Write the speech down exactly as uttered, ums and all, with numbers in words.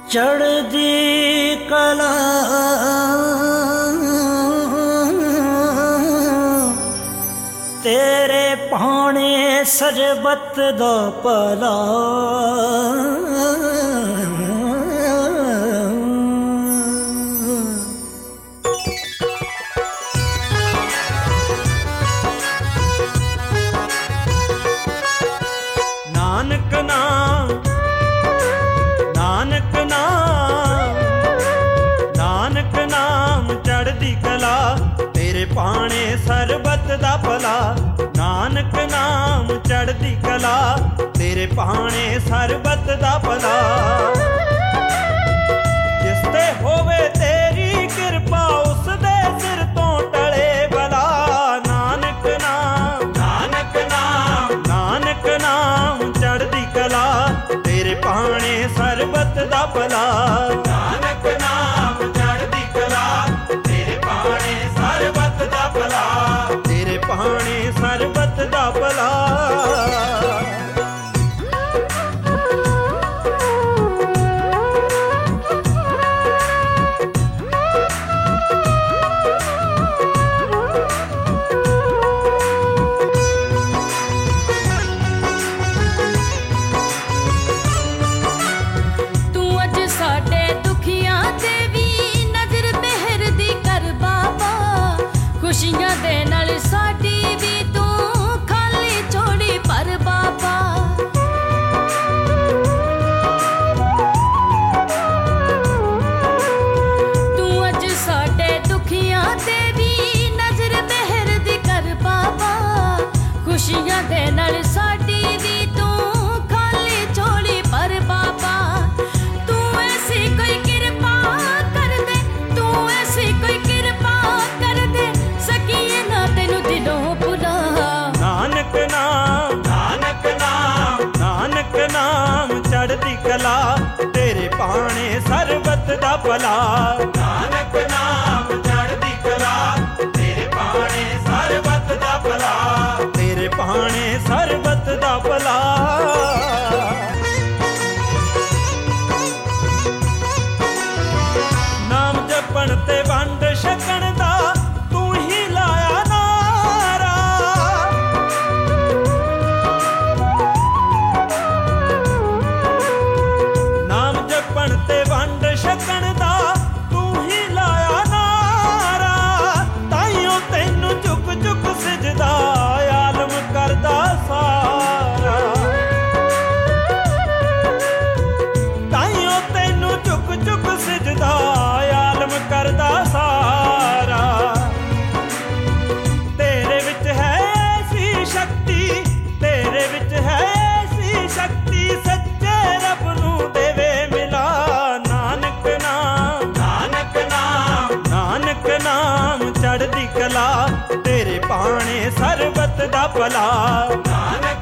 ਚੜ੍ਹਦੀ ਕਲਾ ਤੇਰੇ ਭਾਣੇ ਸਰਬਤ ਦਾ ਭਲਾ। ਨਾਨਕ ਨਾਮ ਨਾਨਕ ਨਾਮ ਨਾਨਕ ਨਾਮ ਚੜ੍ਹਦੀ ਕਲਾ ਤੇਰੇ ਭਾਣੇ ਸਰਬਤ ਦਾ ਭਲਾ। ਨਾਨਕ ਨਾਮ ਚੜ੍ਹਦੀ ਕਲਾ ਤੇਰੇ ਭਾਣੇ ਸਰਬਤ ਦਾ ਭਲਾ। ਜਿਸ ਤੇ ਹੋਵੇ ਤੇਰੀ ਕਿਰਪਾ ਉਸ ਦੇ ਸਿਰ ਤੋਂ ਟਲੇ ਬਲਾ। ਨਾਨਕ ਨਾਮ ਨਾਨਕ ਨਾਮ ਨਾਨਕ ਨਾਮ ਚੜ੍ਹਦੀ ਕਲਾ ਤੇਰੇ ਭਾਣੇ ਸਰਬਤ ਦਾ ਭਲਾ। ਨਾਨਕ ਨਾਮ ਚੜ੍ਹਦੀ ਕਲਾ ਤੇਰੇ ਭਾਣੇ ਸਰਬਤ ਦਾ ਭਲਾ। ਤੇਰੇ ਭਾਣੇ ਸਰਬਤ ਦਾ ਭਲਾ। ਖੁਸ਼ੀਆਂ ਦੇ ਨਾਲ ਸਾਡੀ ਵੀ ਤੂੰ ਖਾਲੀ ਝੋਲੀ ਭਰ ਬਾਬਾ। ਤੂੰ ਅੱਜ ਸਾਡੇ ਦੁਖੀਆਂ ਤੇ ਵੀ ਨਜ਼ਰ ਮਿਹਰ ਦੀ ਕਰ ਬਾਬਾ। ਖੁਸ਼ੀਆਂ ਦੇ ਨਾਲ ਸਾਡੀ ਵੀ ਤੂੰ ਖਾਲੀ ਝੋਲੀ ਭਰ ਬਾਬਾ। ਤੂੰ ਐਸੀ ਕੋਈ ਕਿਰਪਾ ਕਰ ਦੇ, ਤੂੰ ਐਸੀ ਕੋਈ ਕਿਰਪਾ ਕਰ ਦੇ ਦਿਲੋਂ ਭੁਲਾ। ਨਾਨਕ ਨਾਮ ਨਾਨਕ ਨਾਮ ਨਾਨਕ ਨਾਮ ਚੜ੍ਹਦੀ ਕਲਾ ਤੇਰੇ ਭਾਣੇ ਸਰਬਤ ਦਾ ਭਲਾ। ਨਾਨਕ ਨਾਮ ਚੜ੍ਹਦੀ ਕਲਾ ਤੇਰੇ ਭਾਣੇ ਸਰਬਤ ਦਾ ਭਲਾ। ਤੇਰੇ ਭਾਣੇ ਸਰਬਤ ਦਾ ਭਲਾ। ਨਾਮ ਜਪਣ ਤੇ ਵੰਡ ਛਕਣ ਦਾ ਤੂੰ ਹੀ ਲਾਇਆ ਨਾਰਾ। ਨਾਮ ਜਪਣ ਤੇ ਵੰਡ ਛਕਣ ਦਾ ਤੂੰ ਹੀ ਲਾਇਆ ਨਾਰਾ। ਤਾਈਓ ਤੈਨੂੰ ਝੁਕ ਝੁਕ ਸਿਜਦਾ ਆਲਮ ਕਰਦਾ ਸਾਰਾ। ਤਾਈਓ ਤੈਨੂੰ ਝੁਕ ਝੁਕ ਸਿਜਦਾ ਆਲਮ ਕਰਦਾ ਸਾਰਾ। ਤੇਰੇ ਵਿੱਚ ਹੈ ਐਸੀ ਸ਼ਕਤੀ, ਤੇਰੇ ਵਿੱਚ ਹੈ ਐਸੀ ਸ਼ਕਤੀ ਸੱਚੇ ਰੱਬ ਨੂੰ ਦੇਵੇ ਮਿਲਾ। ਨਾਨਕ ਨਾਮ ਨਾਨਕ ਨਾਮ ਨਾਨਕ ਨਾਮ ਚੜ੍ਹਦੀ ਕਲਾ ਤੇਰੇ ਭਾਣੇ ਸਰਬਤ ਦਾ ਭਲਾ। ਨਾਨਕ